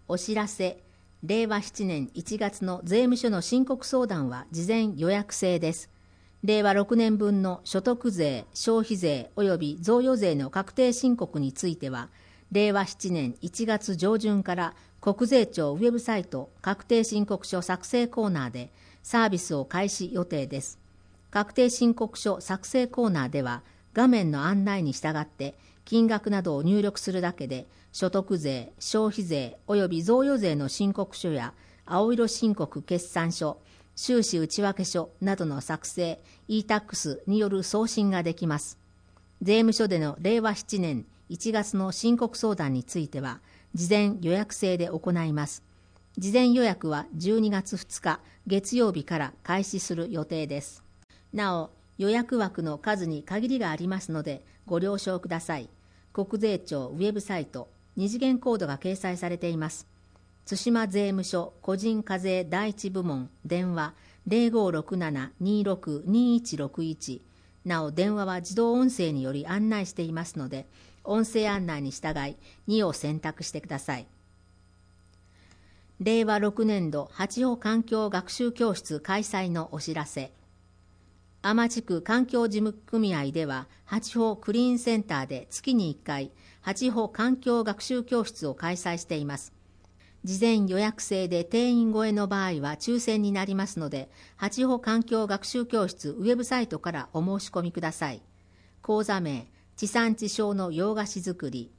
お知らせ。令和7年1月の税務署の申告相談は事前予約制です。令和6年分の所得税、消費税及び贈与税の確定申告については、令和7年1月上旬から国税庁ウェブサイト確定申告書作成コーナーでサービスを開始予定です。確定申告書作成コーナーでは、画面の案内に従って金額などを入力するだけで、所得税、消費税及び贈与税の申告書や青色申告決算書、収支内訳書などの作成、e-tax による送信ができます。税務署での令和7年1月の申告相談については、事前予約制で行います。事前予約は12月2日月曜日から開始する予定です。なお、予約枠の数に限りがありますので、ご了承ください。国税庁ウェブサイト、二次元コードが掲載されています。津島税務署個人課税第一部門電話 0567-26-2161。なお、電話は自動音声により案内していますので、音声案内に従い2を選択してください。令和6年度八保環境学習教室開催のお知らせ。天地区環境事務組合では、八保クリーンセンターで月に1回、八保環境学習教室を開催しています。事前予約制で定員超えの場合は抽選になりますので、八保環境学習教室ウェブサイトからお申し込みください。講座名、地産地消の洋菓子作り。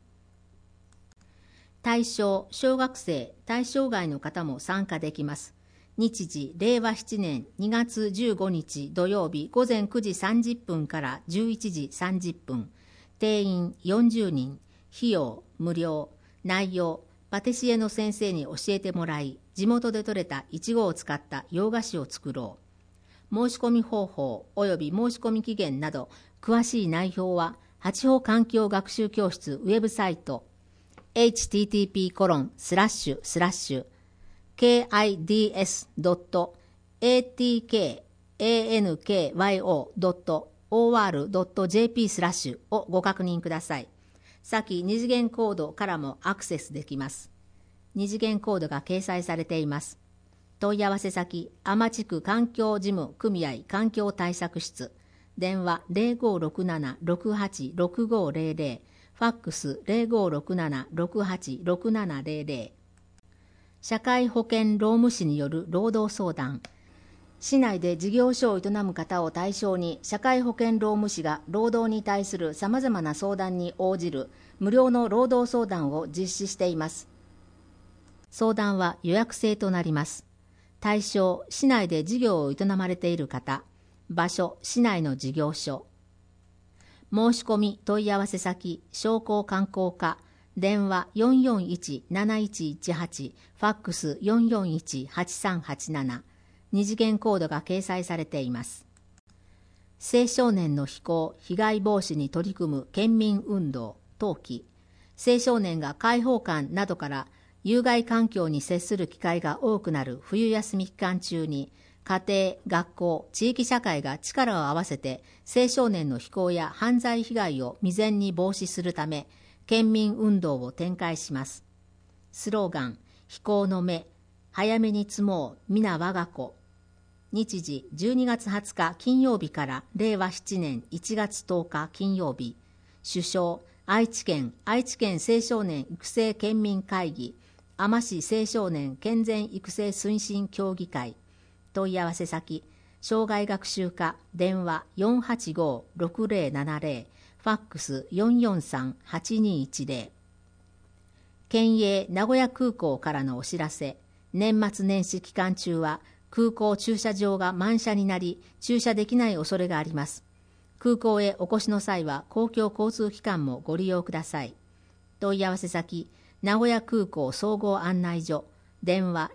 対象、小学生、対象外の方も参加できます。日時、令和7年2月15日土曜日午前9時30分から11時30分。定員40人。費用無料。内容、パティシエの先生に教えてもらい、地元で採れたいちごを使った洋菓子を作ろう。申し込み方法及び申し込み期限など、詳しい内容は、八保環境学習教室ウェブサイト、http://kids.ankyo.or.jp/ をご確認ください。先二次元コードからもアクセスできます。二次元コードが掲載されています。問い合わせ先、天地区環境事務組合環境対策室、電話 0567-686500、ファックス 0567-686700。社会保険労務士による労働相談。市内で事業所を営む方を対象に、社会保険労務士が労働に対するさまざまな相談に応じる無料の労働相談を実施しています。相談は予約制となります。対象、市内で事業を営まれている方。場所、市内の事業所。申し込み問い合わせ先、商工観光課、電話 441-7118、ファックス 441-8387。二次元コードが掲載されています。青少年の非行・被害防止に取り組む県民運動、冬季。青少年が開放感などから有害環境に接する機会が多くなる冬休み期間中に、家庭、学校、地域社会が力を合わせて青少年の非行や犯罪被害を未然に防止するため、県民運動を展開します。スローガン、非行の目、早めに積もう、皆我が子。日時12月20日金曜日から令和7年1月10日金曜日。主将、愛知県青少年育成県民会議、海士青少年健全育成推進協議会。問い合わせ先、障害学習課、電話 485-6070、ファックス 443-8210。県営名古屋空港からのお知らせ。年末年始期間中は空港駐車場が満車になり、駐車できない恐れがあります。空港へお越しの際は公共交通機関もご利用ください。問い合わせ先、名古屋空港総合案内所、電話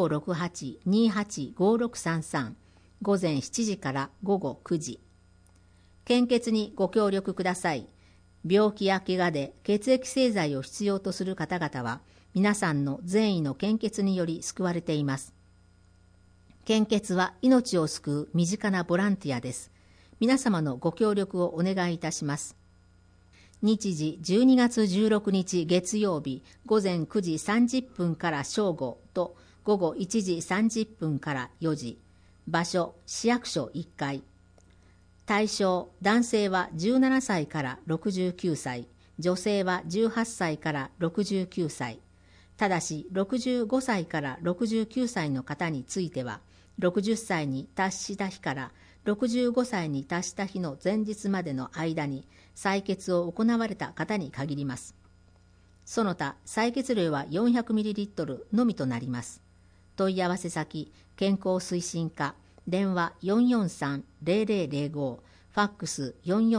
0568-285633、午前7時から午後9時。献血にご協力ください。病気や怪我で血液製剤を必要とする方々は、皆さんの善意の献血により救われています。献血は命を救う身近なボランティアです。皆様のご協力をお願いいたします。 日時12月16日月曜日午前9時30分から正午と午後1時30分から4時。場所、市役所1階。対象、男性は17歳から69歳、女性は18歳から69歳。ただし、65歳から69歳の方については、60歳に達した日から65歳に達した日の前日までの間に採血を行われた方に限ります。その他、採血量は 400ml のみとなります。問い合わせ先、健康推進課、電話 443-0005、ファックス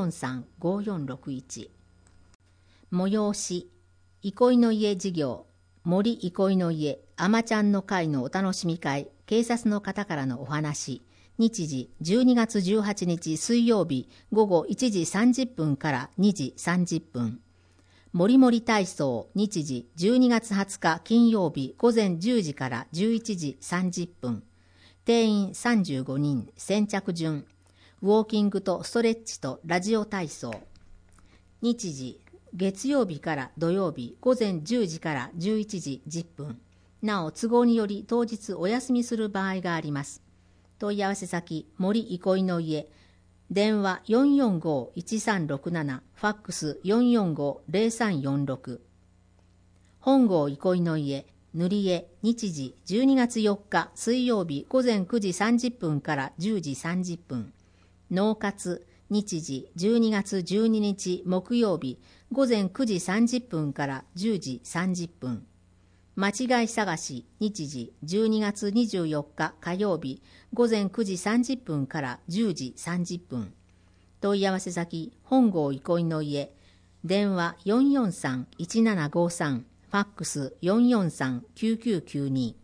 443-5461。催し、憩いの家事業、森憩いの家、あまちゃんの会のお楽しみ会、警察の方からのお話。日時12月18日水曜日午後1時30分から2時30分。もりもり体操、日時12月20日金曜日午前10時から11時30分。定員35人、先着順。ウォーキングとストレッチとラジオ体操。日時、月曜日から土曜日午前10時から11時10分。なお、都合により当日お休みする場合があります。問い合わせ先、森憩いの家。電話 445-1367、ファックス 445-0346。本郷憩いの家、塗り絵、日時12月4日水曜日午前9時30分から10時30分。脳活、日時12月12日木曜日午前9時30分から10時30分。間違い探し、日時12月24日火曜日午前9時30分から10時30分。問い合わせ先、本郷憩いの家。電話 443-1753、ファックス 443-9992。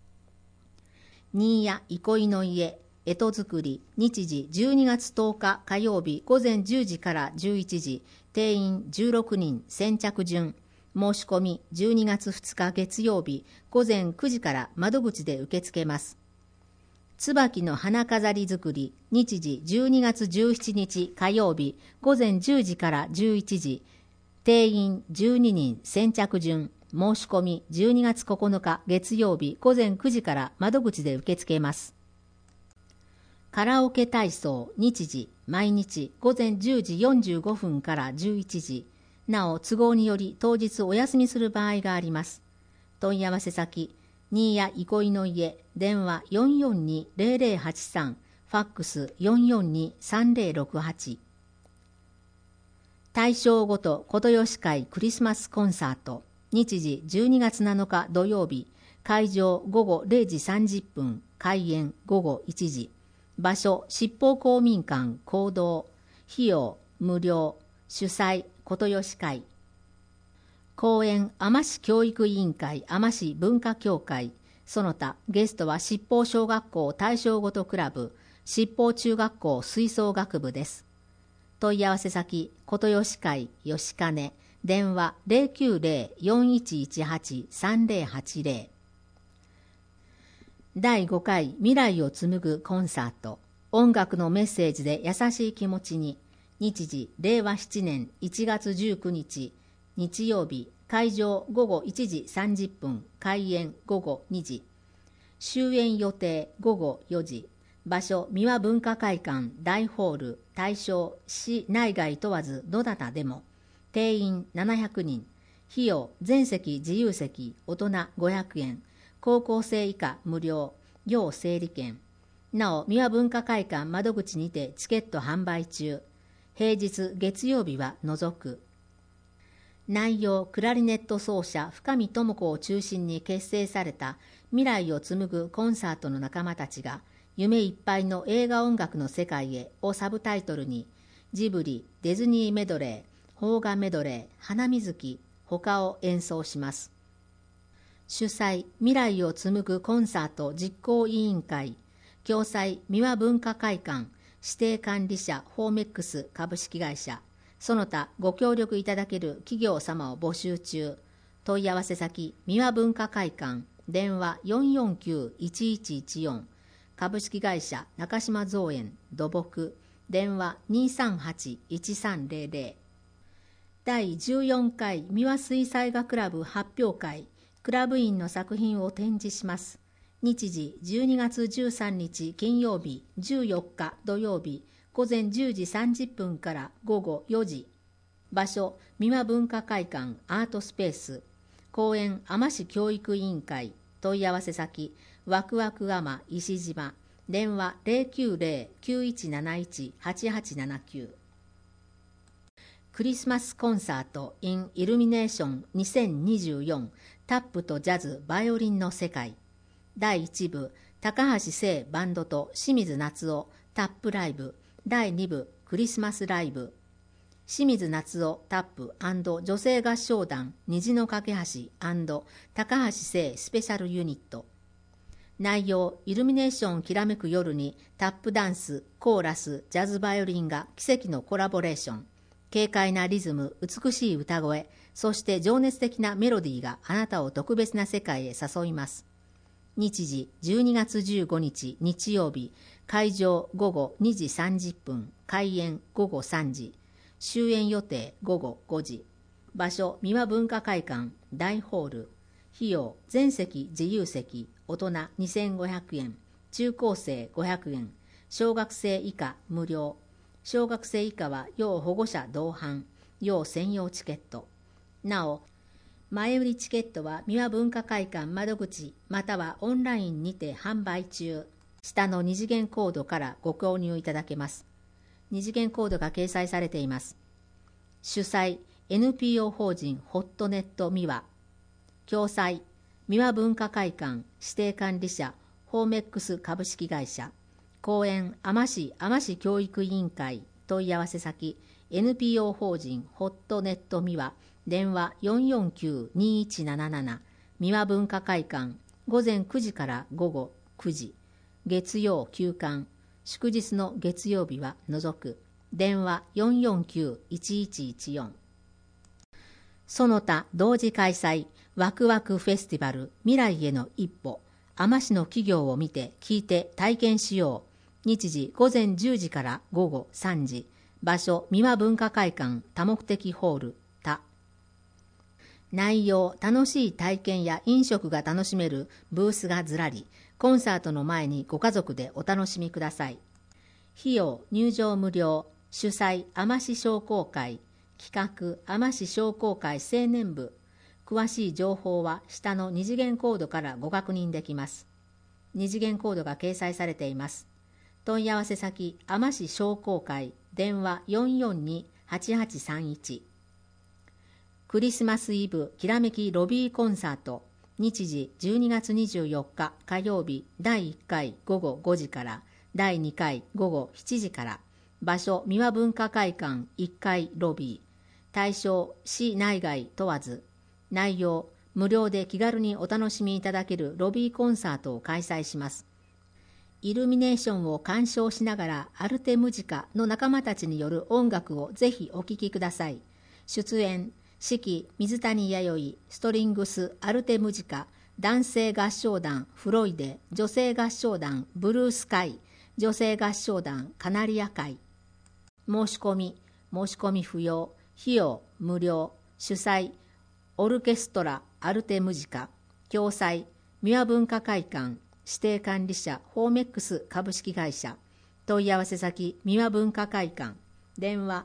新谷憩いの家、干支作り、日時12月10日火曜日午前10時から11時、定員16人、先着順。申し込み12月2日月曜日午前9時から窓口で受け付けます。椿の花飾り作り、日時12月17日火曜日午前10時から11時、定員12人、先着順。申し込み12月9日月曜日午前9時から窓口で受け付けます。カラオケ体操、日時毎日午前10時45分から11時。なお、都合により当日お休みする場合があります。問い合わせ先、新谷憩いの家、電話 442-0083、ファックス 442-3068。大正ごと琴吉会クリスマスコンサート、日時12月7日土曜日、会場午後0時30分、開演午後1時。場所、七宝公民館講堂。費用無料。主催、琴吉会。講演、海士教育委員会海士文化協会。その他、ゲストは七宝小学校大正ごとクラブ、七宝中学校吹奏楽部です。問い合わせ先、琴吉会吉金。電話 090-4118-3080。第5回未来を紡ぐコンサート。音楽のメッセージで優しい気持ちに。日時令和7年1月19日日曜日、会場午後1時30分、開演午後2時。終演予定午後4時。場所、三輪文化会館大ホール。対象、市内外問わずどなたでも。定員700人。費用、全席自由席、大人500円。高校生以下無料。要整理券。なお、三輪文化会館窓口にてチケット販売中。平日月曜日は除く。内容、クラリネット奏者深見智子を中心に結成された未来を紡ぐコンサートの仲間たちが夢いっぱいの映画音楽の世界へをサブタイトルに、ジブリ、ディズニーメドレー、邦画メドレー、花水木、他を演奏します。主催、未来を紡ぐコンサート実行委員会。共催、三輪文化会館指定管理者フォーメックス株式会社。その他ご協力いただける企業様を募集中。問い合わせ先、三輪文化会館。電話 449-1114。株式会社中島造園土木。電話 238-1300。 第14回三輪水彩画クラブ発表会、クラブ員の作品を展示します。日時12月13日金曜日、14日土曜日、午前10時30分から午後4時。場所、三輪文化会館アートスペース。公園、海士教育委員会。問い合わせ先、わくわく海石島。電話 090-9171-8879。クリスマスコンサート in イルミネーション2024タップとジャズバイオリンの世界。第1部、高橋聖バンドと清水夏夫タップライブ。第2部、クリスマスライブ。清水夏夫タップ&女性合唱団虹の架け橋&高橋聖スペシャルユニット。内容、イルミネーションきらめく夜にタップダンス、コーラス、ジャズバイオリンが奇跡のコラボレーション。軽快なリズム、美しい歌声、そして情熱的なメロディーがあなたを特別な世界へ誘います。日時12月15日日曜日、会場午後2時30分、開演午後3時。終演予定午後5時。場所、三輪文化会館大ホール。費用、全席自由席、大人2500円、中高生500円、小学生以下無料。小学生以下は要保護者同伴、要専用チケット。なお、前売りチケットは三輪文化会館窓口またはオンラインにて販売中。下の二次元コードからご購入いただけます。二次元コードが掲載されています。主催 NPO 法人ホットネット三輪。共催三輪文化会館指定管理者ホーメックス株式会社。公園海士教育委員会。問い合わせ先 NPO 法人ホットネット三輪。電話 449-2177。三輪文化会館午前9時から午後9時。月曜休館。祝日の月曜日は除く。電話 449-1114。その他同時開催ワクワクフェスティバル未来への一歩。海士の企業を見て聞いて体験しよう。日時午前10時から午後3時。場所三輪文化会館多目的ホール他。内容、楽しい体験や飲食が楽しめるブースがずらり。コンサートの前にご家族でお楽しみください。費用、入場無料。主催、海士商工会。企画、海士商工会青年部。詳しい情報は下の二次元コードからご確認できます。二次元コードが掲載されています。問い合わせ先、海士商工会。電話 442-8831。クリスマスイブきらめきロビーコンサート。日時12月24日火曜日第1回午後5時から第2回午後7時から。場所三輪文化会館1階ロビー。対象市内外問わず。内容、無料で気軽にお楽しみいただけるロビーコンサートを開催します。イルミネーションを鑑賞しながらアルテムジカの仲間たちによる音楽をぜひお聴きください。出演指揮水谷弥生、ストリングスアルテムジカ、男性合唱団フロイデ、女性合唱団ブルースカイ、女性合唱団カナリア会。申し込み不要。費用無料。主催オルケストラアルテムジカ。共催三輪文化会館指定管理者ホーメックス株式会社。問い合わせ先三輪文化会館。電話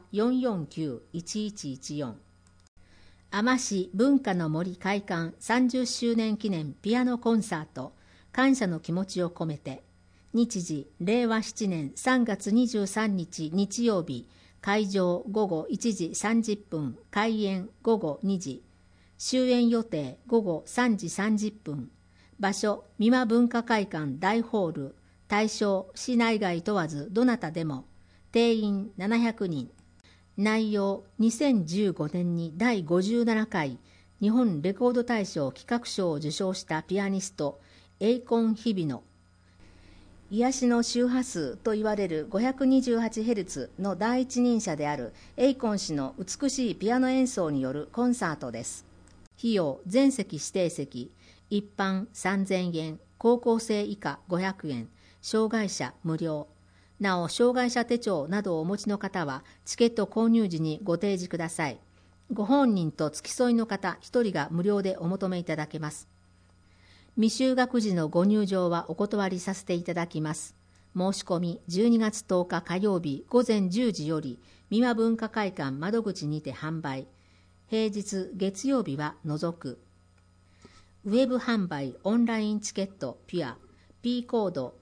449-1114。海士文化の森開館30周年記念ピアノコンサート。感謝の気持ちを込めて。日時令和7年3月23日日曜日。会場午後1時30分、開演午後2時。終演予定午後3時30分。場所三輪文化会館大ホール。対象市内外問わずどなたでも。定員700人。内容、2015年に第57回日本レコード大賞企画賞を受賞したピアニストエイコン・日比野。癒しの周波数といわれる 528Hz の第一人者であるエイコン氏の美しいピアノ演奏によるコンサートです。費用、全席指定席、一般3000円、高校生以下500円、障害者無料。なお、障害者手帳などをお持ちの方はチケット購入時にご提示ください。 ご本人と付き添いの方1人が無料でお求めいただけます。未就学児のご入場はお断りさせていただきます。申し込み12月10日火曜日午前10時より三輪文化会館窓口にて販売。平日月曜日は除く。ウェブ販売オンラインチケットピュア P コード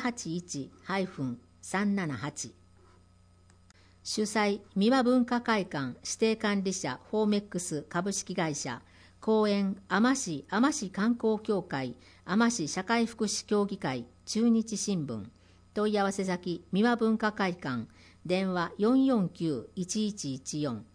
281-378。主催三輪文化会館指定管理者フォーメックス株式会社。講演海士観光協会海士社会福祉協議会中日新聞。問い合わせ先三輪文化会館電話449-1114